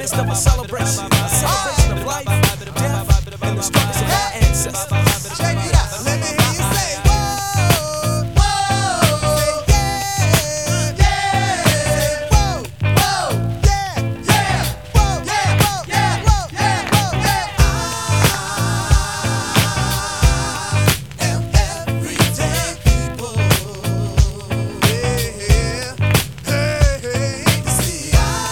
midst of a celebration of life, death, and the struggles of our ancestors. Check it out. Let me hear you say, whoa, whoa, say yeah, yeah, whoa, whoa, yeah, yeah, whoa, yeah, whoa, yeah, whoa, yeah, whoa, yeah. I am everyday people. Yeah, hey, hey. You see,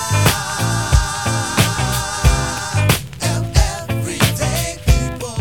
I am everyday people.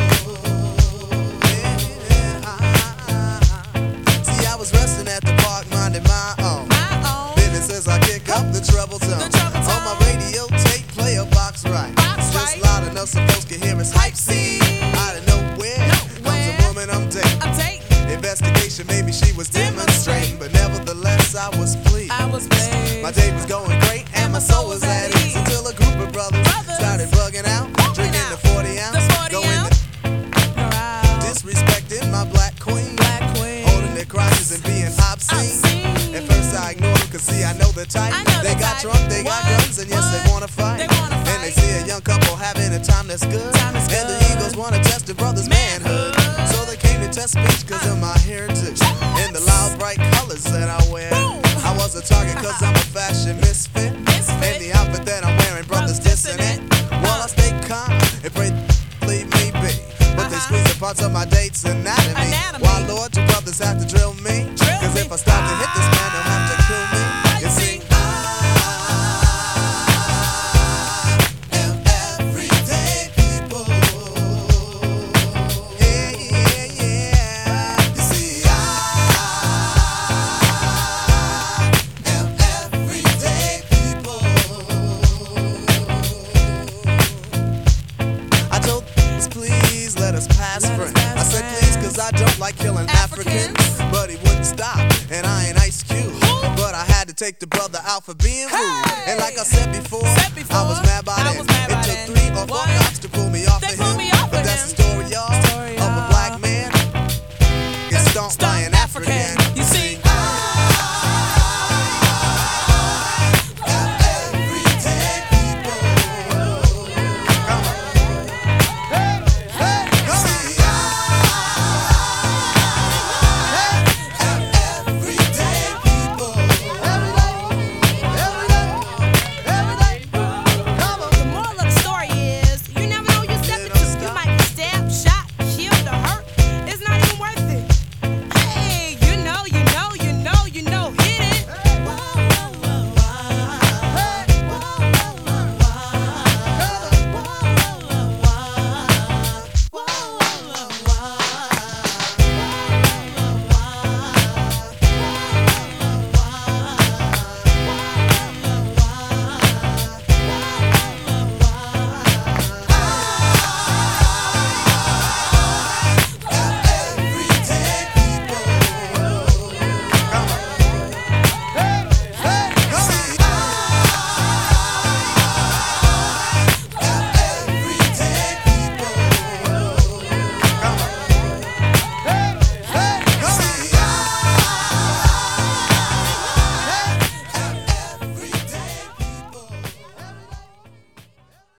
See, I was resting at the park, minding my own business as I kick up the treble tone. On my radio tape, play a box right. Just loud enough so folks can hear us hype scene. Out of nowhere comes a woman I'm dating. Investigation, maybe she was demonstrating, but nevertheless I was pleased. My day was going great and my soul was at ease until a group of brothers started bugging out, drinking the 40 ounce, going disrespecting my black queen, holding their crotches and being obscene. At first I ignored them, cause see I know the type. They got drunk, they got guns, and yes they wanna fight. And they see a young couple having a time that's good, and the egos wanna test the brother's manhood. So they came to test speech cause of my heritage and the loud bright colors that I wear. I was a target cause I'm a fashion misfit, and the outfit that I'm wearing, brothers dissing it. Well, I stay calm and pray leave me be, but they squeeze the parts of my date's anatomy. Why, Lord, do brothers have to drill me? Cause if I start to hit this man, they'll have to kill me. You see, I am everyday people. Yeah, yeah, yeah. You see, I am everyday people. I told us, please let us pass friends. I said please cause I don't like killing Africans. But he wouldn't stop, and I ain't Ice Cube. But I had to take the brother out for being rude. And like I said before, I was mad by